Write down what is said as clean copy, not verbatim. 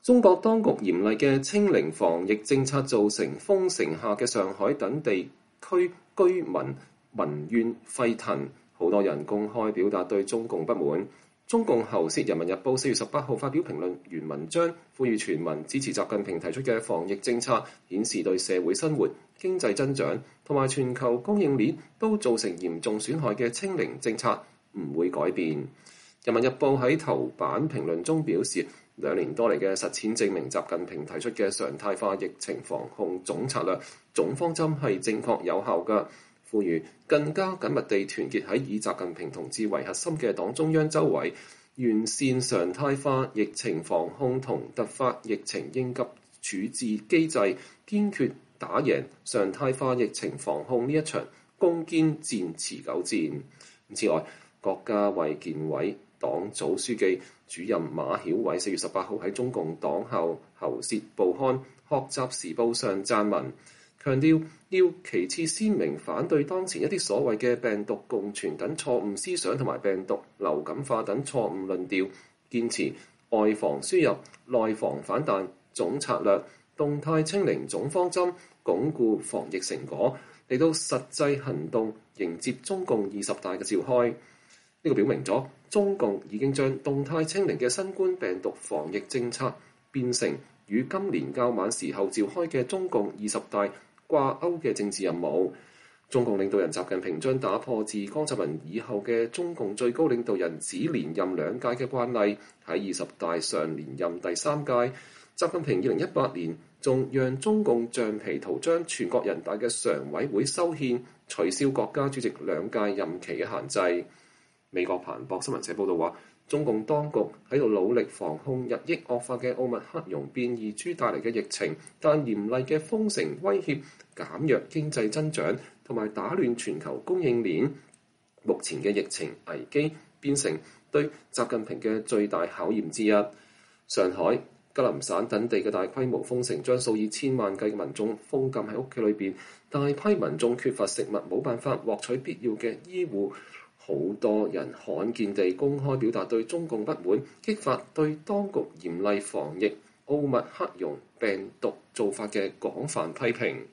中國當局嚴厲嘅清零防疫政策造成封城下嘅上海等地區居民民怨沸騰，好多人公開表達對中共不滿。中共喉舌《人民日報》4月18號發表評論原文章，呼籲全民支持習近平提出嘅防疫政策，顯示對社會生活、經濟增長同埋全球供應鏈都造成嚴重損害嘅清零政策唔會改變。《人民日報》喺頭版評論中表示，2年多嚟嘅實踐證明習近平提出嘅常態化疫情防控總策略、總方針係正確有效嘅，呼籲更加緊密地團結喺以習近平同志為核心嘅黨中央周圍，完善常態化疫情防控同突發疫情應急處置機制，堅決打贏常態化疫情防控呢一場攻堅戰、持久戰。此外，國家衛健委黨組書記、主任馬曉偉4月18號喺中共黨校喉舌報刊《學習時報》上撰文，強調要旗幟鮮明反對當前一啲所謂嘅病毒共存等錯誤思想同埋病毒流感化等錯誤論調，堅持外防輸入、內防反彈總策略、動態清零總方針，鞏固防疫成果，嚟到實際行動迎接中共20大嘅召開。呢個表明咗中共已經將動態清零嘅新冠病毒防疫政策變成與今年較晚時候召開嘅中共20大掛鈎嘅政治任務。中共領導人習近平將打破自江澤民以後嘅中共最高領導人只連任2屆嘅慣例，喺20大上連任第3屆。習近平2018年仲讓中共橡皮圖章全國人大嘅常委會修憲，取消國家主席2屆任期嘅限制。美國彭博新聞社報道話，中共當局喺度努力防控日益惡化嘅奧密克戎變異株帶嚟嘅疫情，但嚴厲嘅封城威脅減弱經濟增長同埋打亂全球供應鏈。目前嘅疫情危機變成對習近平嘅最大考驗之一。上海、吉林省等地嘅大規模封城，將數以千萬計嘅民眾封禁喺屋企裏邊，大批民眾缺乏食物，冇辦法獲取必要嘅醫護。好多人罕見地公開表達對中共不滿，激發對當局嚴厲防疫奧密克戎病毒做法嘅廣泛批評。